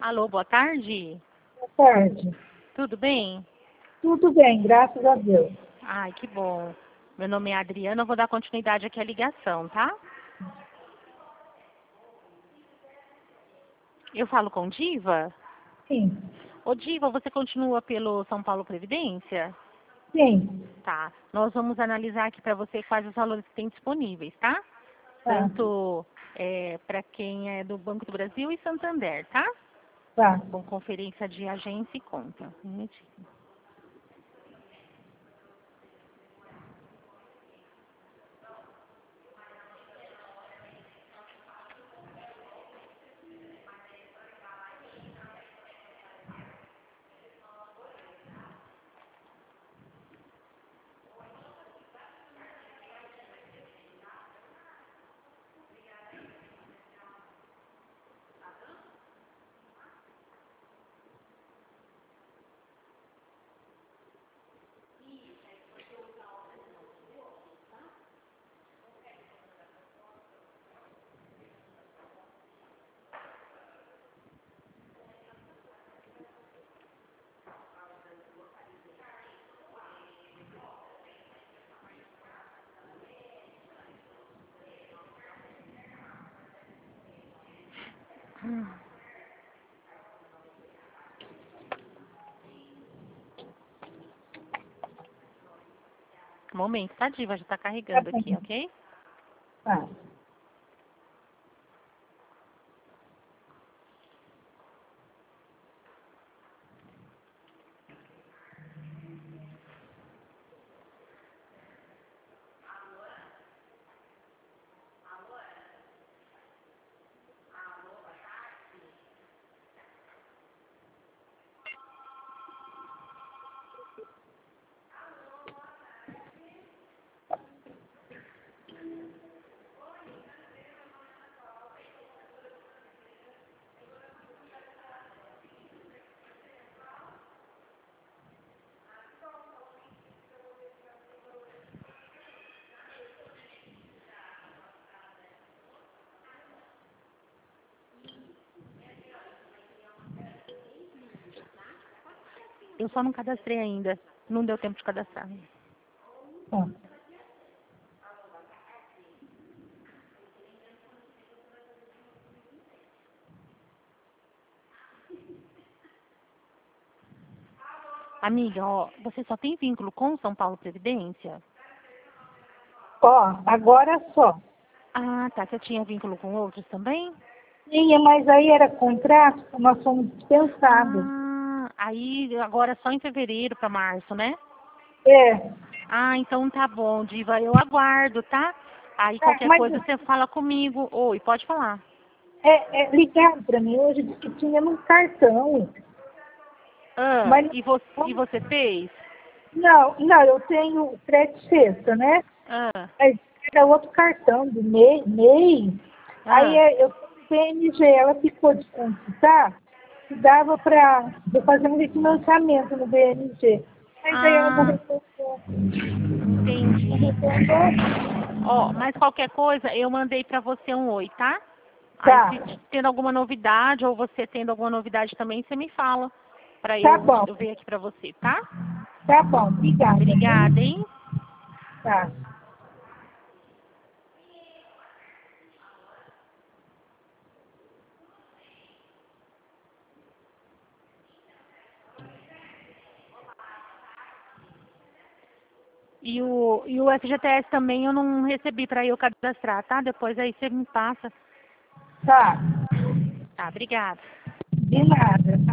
Alô, boa tarde. Boa tarde. Tudo bem? Tudo bem, graças a Deus. Ai, que bom. Meu nome é Adriana, eu vou dar continuidade aqui à ligação, tá? Eu falo com Diva? Sim, Ô, Diva, você continua pelo São Paulo Previdência? sim. Tá. Nós vamos analisar aqui para você quais os valores que tem disponíveis, tá? Tá, Tanto para quem é do Banco do Brasil e Santander, tá? tá. Com conferência de agência e conta. Um minutinho. Um momento, tá, Diva? Já tá Tá carregando aqui, bem. ok? Tá. Eu só não cadastrei ainda. Não deu tempo de cadastrar. Tá. Amiga, ó, você só tem vínculo com o São Paulo Previdência? Ó, agora só. Ah, tá. Você tinha vínculo com outros também? Tinha, mas aí era contrato, nós fomos dispensados. Ah, aí agora só em fevereiro para março, né? É. Ah, então tá bom, Diva. Eu aguardo, tá? Aí qualquer Mas coisa você fala comigo. Oi, pode falar. ligaram para mim hoje disse que tinha no cartão. Ah, Mas e você fez? não, eu tenho crédito sexta, né? Ah, Mas era outro cartão do MEI. Aí ah. eu PNG, ela ficou de consultar que dava para eu fazer um refinanciamento no BNG. Mas aí ela não Ah, resolveu. Não entendi. resolveu. Ó, mas qualquer coisa, eu mandei pra você um oi, tá? Aí Tá, se tendo alguma novidade, ou você tendo alguma novidade também, você me fala. Pra tá eu, bom, eu ver aqui pra você, tá? tá bom, obrigada, Obrigada, viu? hein? Tá. E o FGTS também eu não recebi pra eu cadastrar, tá? Depois aí você me passa. Tá, Tá, obrigada. de nada.